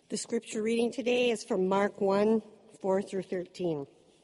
The scripture reading today is from Mark 1, 4 through 13.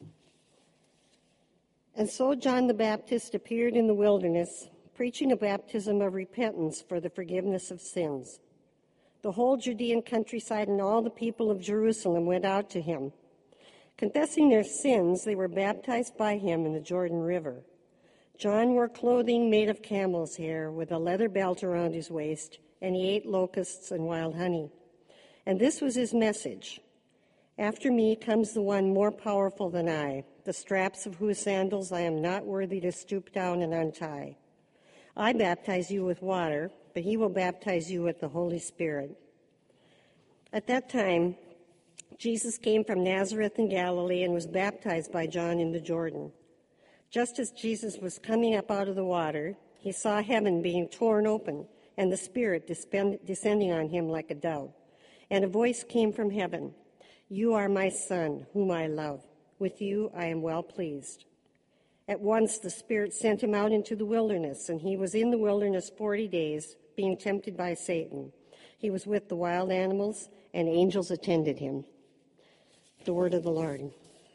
And so John the Baptist appeared in the wilderness, preaching a baptism of repentance for the forgiveness of sins. The whole Judean countryside and all the people of Jerusalem went out to him. Confessing their sins, they were baptized by him in the Jordan River. John wore clothing made of camel's hair with a leather belt around his waist, and he ate locusts and wild honey. And this was his message: "After me comes the one more powerful than I, the straps of whose sandals I am not worthy to stoop down and untie. I baptize you with water, but he will baptize you with the Holy Spirit." At that time, Jesus came from Nazareth in Galilee and was baptized by John in the Jordan. Just as Jesus was coming up out of the water, he saw heaven being torn open and the Spirit descending on him like a dove. And a voice came from heaven: "You are my Son, whom I love. With you I am well pleased." At once the Spirit sent him out into the wilderness, and he was in the wilderness 40 days, being tempted by Satan. He was with the wild animals, and angels attended him. The word of the Lord.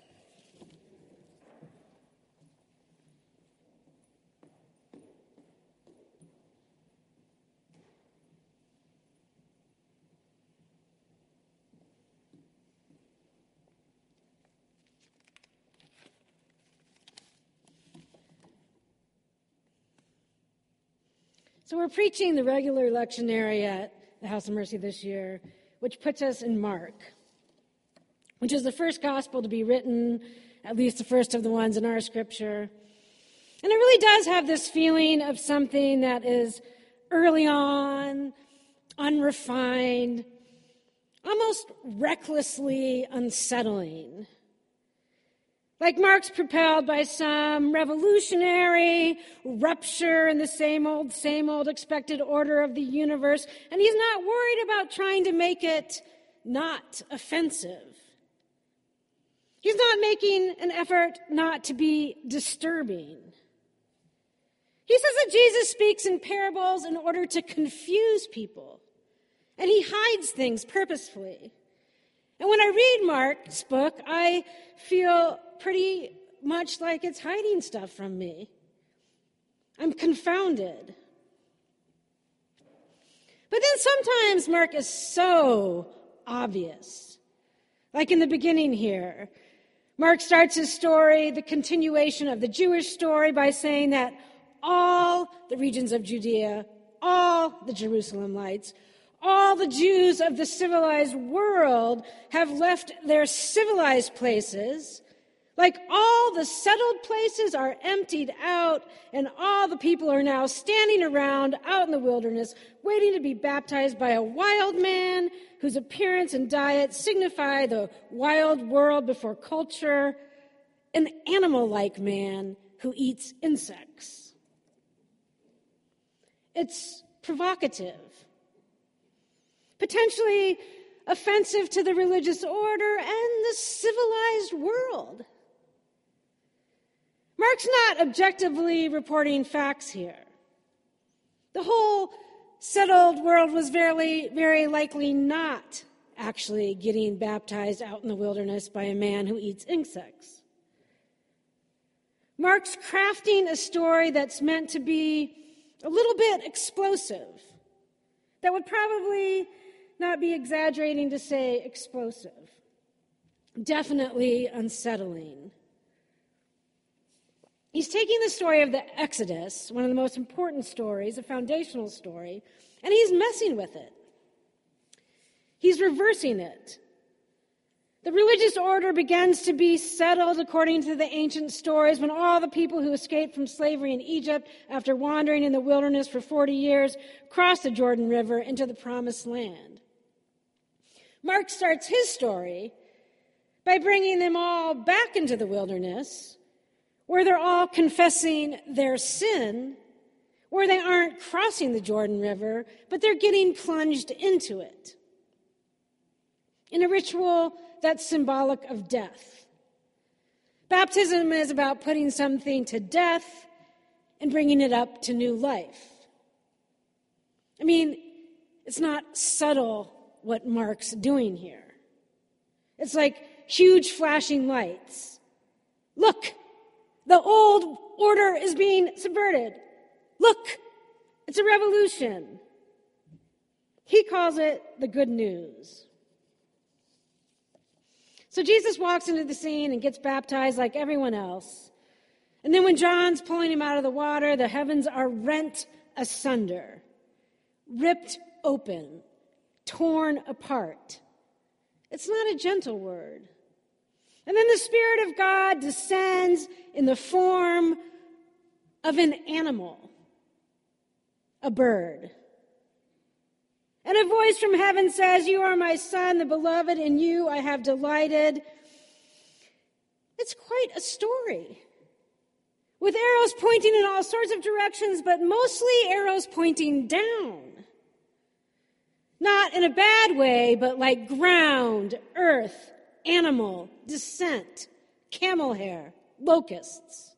So we're preaching the regular lectionary at the House of Mercy this year, which puts us in Mark, which is the first gospel to be written, at least the first of the ones in our scripture. And it really does have this feeling of something that is early on, unrefined, almost recklessly unsettling. Like Mark's propelled by some revolutionary rupture in the same old expected order of the universe, and he's not worried about trying to make it not offensive. He's not making an effort not to be disturbing. He says that Jesus speaks in parables in order to confuse people, and he hides things purposefully. And when I read Mark's book, I feel pretty much like it's hiding stuff from me. I'm confounded. But then sometimes Mark is so obvious. Like in the beginning here, Mark starts his story, the continuation of the Jewish story, by saying that all the regions of Judea, all the Jerusalemites, all the Jews of the civilized world have left their civilized places. Like all the settled places are emptied out, and all the people are now standing around out in the wilderness, waiting to be baptized by a wild man whose appearance and diet signify the wild world before culture, an animal-like man who eats insects. It's provocative, potentially offensive to the religious order and the civilized world. Mark's not objectively reporting facts here. The whole settled world was very, very likely not actually getting baptized out in the wilderness by a man who eats insects. Mark's crafting a story that's meant to be a little bit explosive, that would probably not be exaggerating to say explosive, definitely unsettling. He's taking the story of the Exodus, one of the most important stories, a foundational story, and he's messing with it. He's reversing it. The religious order begins to be settled according to the ancient stories when all the people who escaped from slavery in Egypt after wandering in the wilderness for 40 years crossed the Jordan River into the Promised Land. Mark starts his story by bringing them all back into the wilderness, where they're all confessing their sin, where they aren't crossing the Jordan River, but they're getting plunged into it in a ritual that's symbolic of death. Baptism is about putting something to death and bringing it up to new life. I mean, it's not subtle what Mark's doing here. It's like huge flashing lights. Look, the old order is being subverted. Look, it's a revolution. He calls it the good news. So Jesus walks into the scene and gets baptized like everyone else. And then when John's pulling him out of the water, the heavens are rent asunder, ripped open, torn apart. It's not a gentle word. And then the Spirit of God descends in the form of an animal, a bird. And a voice from heaven says, "You are my Son, the beloved, in you I have delighted." It's quite a story, with arrows pointing in all sorts of directions, but mostly arrows pointing down. Not in a bad way, but like ground, earth, animal, descent, camel hair, locusts.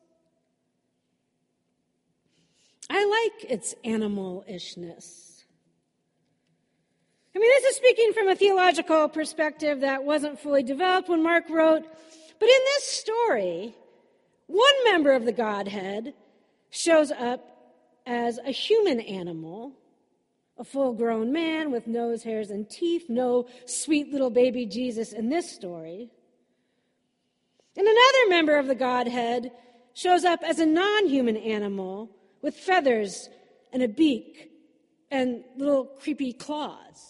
I like its animal-ishness. I mean, this is speaking from a theological perspective that wasn't fully developed when Mark wrote, but in this story, one member of the Godhead shows up as a human animal, a full-grown man with nose hairs and teeth, no sweet little baby Jesus in this story. And another member of the Godhead shows up as a non-human animal with feathers and a beak and little creepy claws.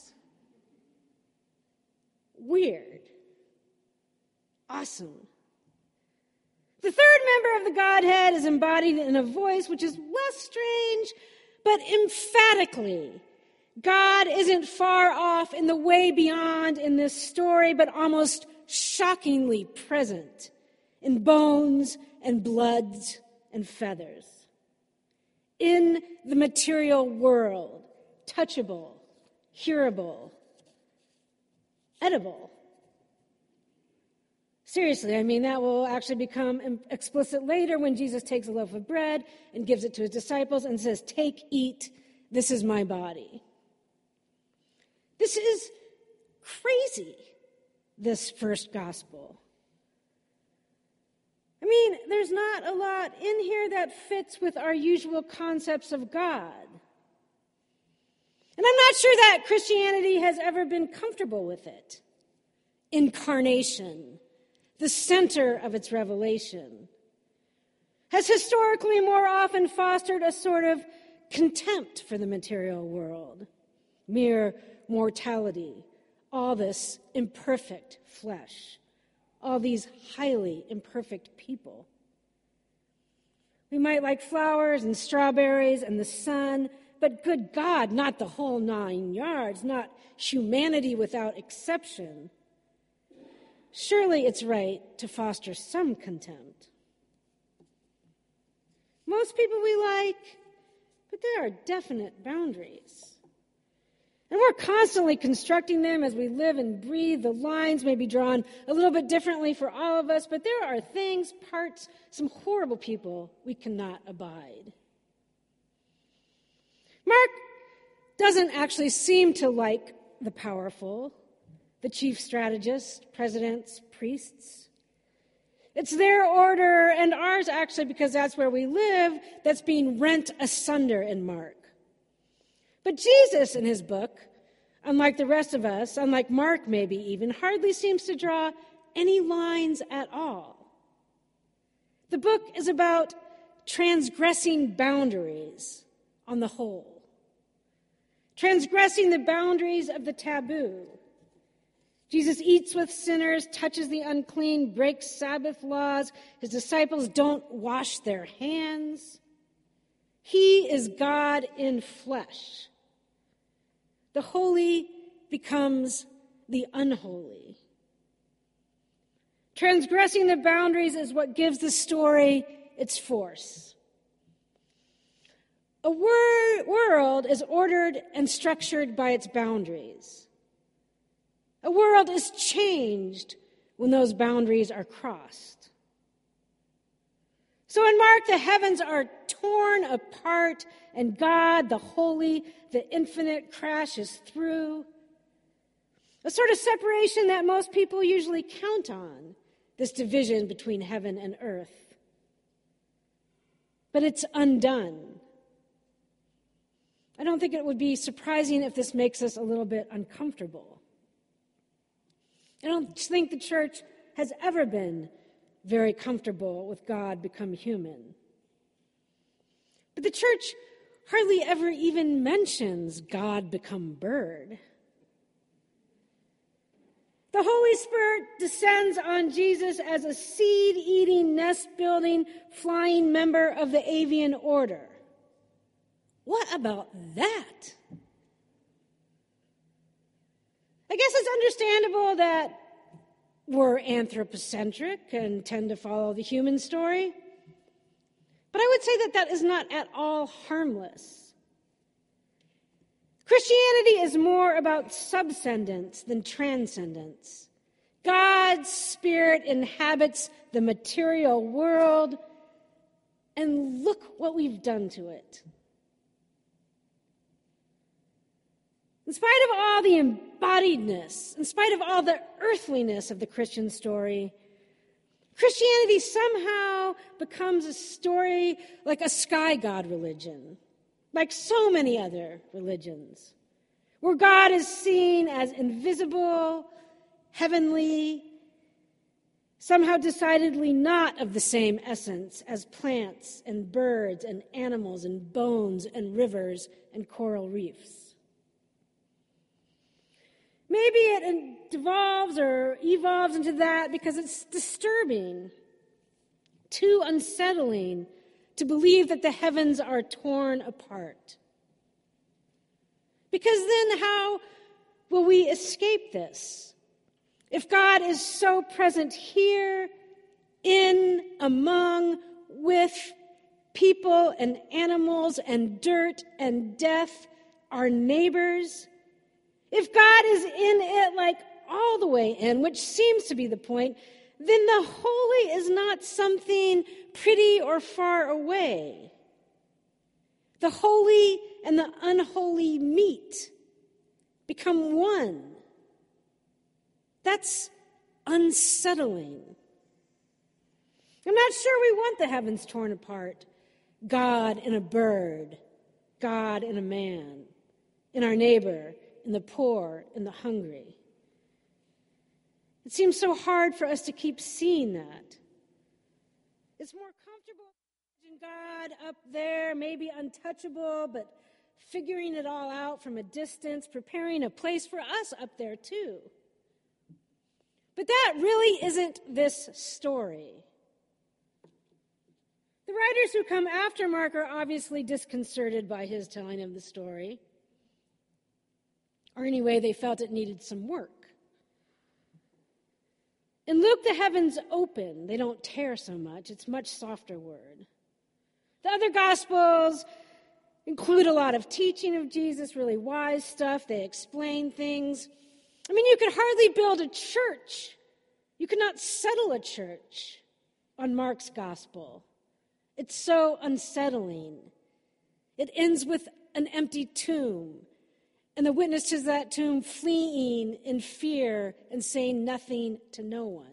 Weird. Awesome. The third member of the Godhead is embodied in a voice which is less strange, but emphatically, God isn't far off in the way beyond in this story, but almost shockingly present in bones and bloods and feathers. In the material world, touchable, hearable, edible. Seriously, I mean, that will actually become explicit later when Jesus takes a loaf of bread and gives it to his disciples and says, "Take, eat, this is my body." This is crazy, this first gospel. I mean, there's not a lot in here that fits with our usual concepts of God. And I'm not sure that Christianity has ever been comfortable with it. Incarnation, the center of its revelation, has historically more often fostered a sort of contempt for the material world, mere mortality, all this imperfect flesh, all these highly imperfect people. We might like flowers and strawberries and the sun, but good God, not the whole 9 yards, not humanity without exception. Surely it's right to foster some contempt. Most people we like, but there are definite boundaries. And we're constantly constructing them as we live and breathe. The lines may be drawn a little bit differently for all of us, but there are things, parts, some horrible people we cannot abide. Mark doesn't actually seem to like the powerful, the chief strategists, presidents, priests. It's their order and ours, actually, because that's where we live, that's being rent asunder in Mark. But Jesus, in his book, unlike the rest of us, unlike Mark maybe even, hardly seems to draw any lines at all. The book is about transgressing boundaries on the whole. Transgressing the boundaries of the taboo. Jesus eats with sinners, touches the unclean, breaks Sabbath laws. His disciples don't wash their hands. He is God in flesh. The holy becomes the unholy. Transgressing the boundaries is what gives the story its force. A world is ordered and structured by its boundaries. A world is changed when those boundaries are crossed. So in Mark, the heavens are torn apart, and God, the holy, the infinite, crashes through. a sort of separation that most people usually count on, this division between heaven and earth. But it's undone. I don't think it would be surprising if this makes us a little bit uncomfortable. I don't think the church has ever been very comfortable with God become human. But the church hardly ever even mentions God become bird. The Holy Spirit descends on Jesus as a seed-eating, nest-building, flying member of the avian order. What about that? I guess it's understandable that we're anthropocentric and tend to follow the human story. But I would say that that is not at all harmless. Christianity is more about subscendence than transcendence. God's Spirit inhabits the material world, and look what we've done to it. In spite of all the embodiedness, in spite of all the earthliness of the Christian story, Christianity somehow becomes a story like a sky god religion, like so many other religions, where God is seen as invisible, heavenly, somehow decidedly not of the same essence as plants and birds and animals and bones and rivers and coral reefs. Maybe it devolves or evolves into that because it's disturbing, too unsettling to believe that the heavens are torn apart. Because then how will we escape this? If God is so present here, in, among, with people and animals and dirt and death, our neighbors, if God is in it like all the way in, which seems to be the point, then the holy is not something pretty or far away. The holy and the unholy meet, become one. That's unsettling. I'm not sure we want the heavens torn apart. God in a bird, God in a man, in our neighbor, in the poor, in the hungry. It seems so hard for us to keep seeing that. It's more comfortable in God up there, maybe untouchable, but figuring it all out from a distance, preparing a place for us up there too. But that really isn't this story. The writers who come after Mark are obviously disconcerted by his telling of the story. Or anyway, they felt it needed some work. In Luke, the heavens open. They don't tear so much. It's a much softer word. The other Gospels include a lot of teaching of Jesus, really wise stuff. They explain things. I mean, you could hardly build a church. You could not settle a church on Mark's Gospel. It's so unsettling. It ends with an empty tomb, and the witness to that tomb fleeing in fear and saying nothing to no one.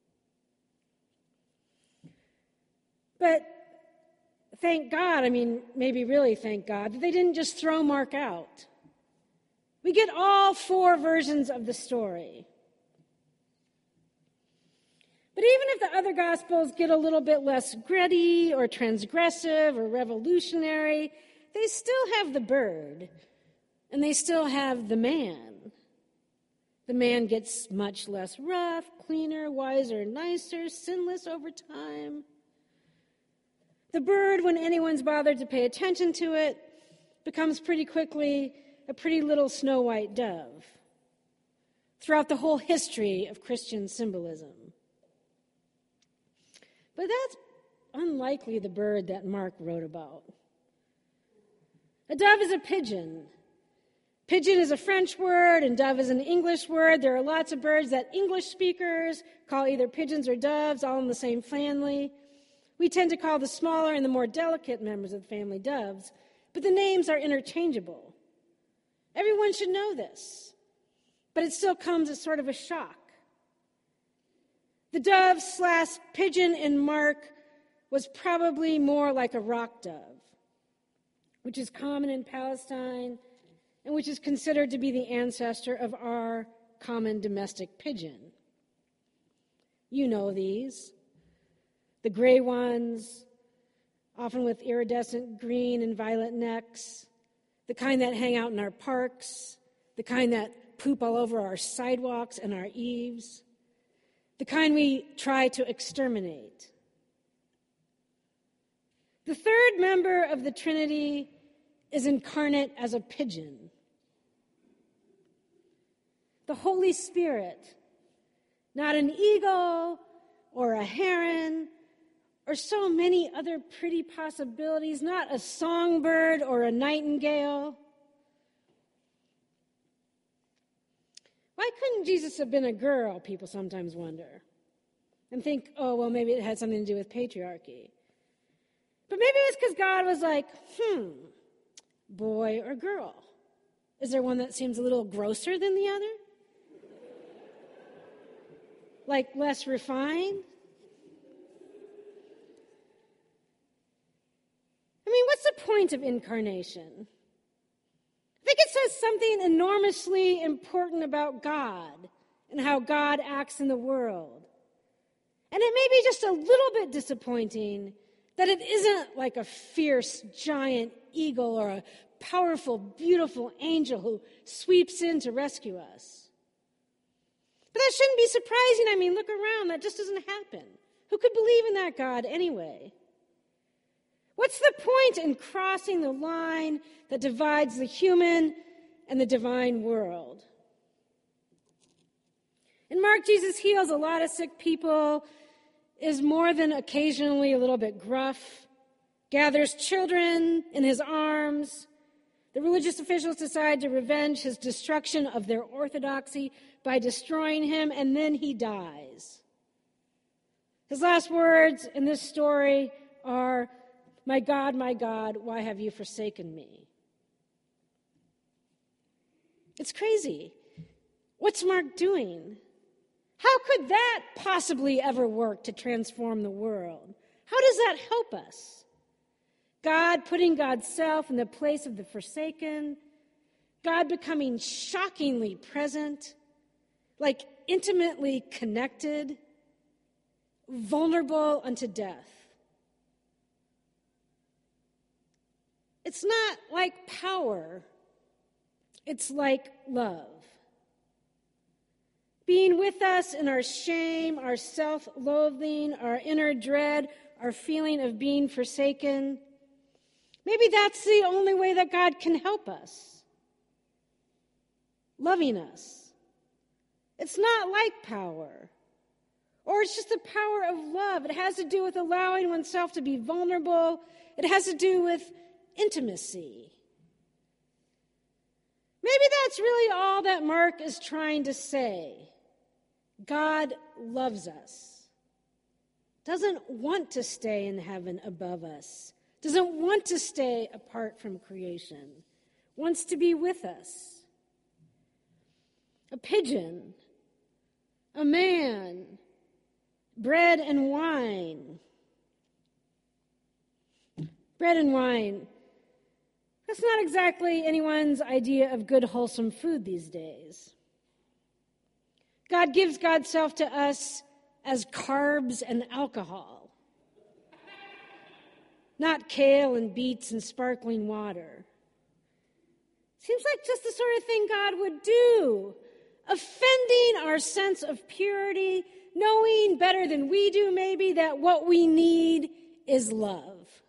But thank God, maybe really thank God, that they didn't just throw Mark out. We get all 4 versions of the story. But even if the other Gospels get a little bit less gritty or transgressive or revolutionary, they still have the bird. And they still have the man. The man gets much less rough, cleaner, wiser, nicer, sinless over time. The bird, when anyone's bothered to pay attention to it, becomes pretty quickly a pretty little snow white dove throughout the whole history of Christian symbolism. But that's unlikely the bird that Mark wrote about. A dove is a pigeon. Pigeon is a French word, and dove is an English word. There are lots of birds that English speakers call either pigeons or doves, all in the same family. We tend to call the smaller and the more delicate members of the family doves, but the names are interchangeable. Everyone should know this. but it still comes as sort of a shock. The dove/pigeon in Mark was probably more like a rock dove, which is common in Palestine and which is considered to be the ancestor of our common domestic pigeon. You know these. The gray ones, often with iridescent green and violet necks, the kind that hang out in our parks, the kind that poop all over our sidewalks and our eaves, the kind we try to exterminate. The third member of the Trinity is incarnate as a pigeon. The Holy Spirit, not an eagle or a heron or so many other pretty possibilities, not a songbird or a nightingale. Why couldn't Jesus have been a girl, people sometimes wonder, and think, oh, well, maybe it had something to do with patriarchy. But maybe it's because God was like, boy or girl? Is there one that seems a little grosser than the other? Like less refined? I mean, what's the point of incarnation? I think it says something enormously important about God and how God acts in the world. And it may be just a little bit disappointing that it isn't like a fierce giant eagle or a powerful, beautiful angel who sweeps in to rescue us. But that shouldn't be surprising. I mean, look around. That just doesn't happen. Who could believe in that God anyway? What's the point in crossing the line that divides the human and the divine world? In Mark, Jesus heals a lot of sick people, is more than occasionally a little bit gruff, gathers children in his arms. The religious officials decide to revenge his destruction of their orthodoxy by destroying him, and then he dies. His last words in this story are, my God, why have you forsaken me?" It's crazy. What's Mark doing? How could that possibly ever work to transform the world? How does that help us? God putting God's self in the place of the forsaken, God becoming shockingly present, like intimately connected, vulnerable unto death. It's not like power, it's like love. Being with us in our shame, our self-loathing, our inner dread, our feeling of being forsaken. Maybe that's the only way that God can help us. Loving us. It's not like power. Or it's just the power of love. It has to do with allowing oneself to be vulnerable. It has to do with intimacy. Maybe that's really all that Mark is trying to say. God loves us, doesn't want to stay in heaven above us, doesn't want to stay apart from creation, wants to be with us. A pigeon, a man, bread and wine. Bread and wine. That's not exactly anyone's idea of good, wholesome food these days. God gives God's self to us as carbs and alcohol, not kale and beets and sparkling water. Seems like just the sort of thing God would do, offending our sense of purity, knowing better than we do maybe that what we need is love.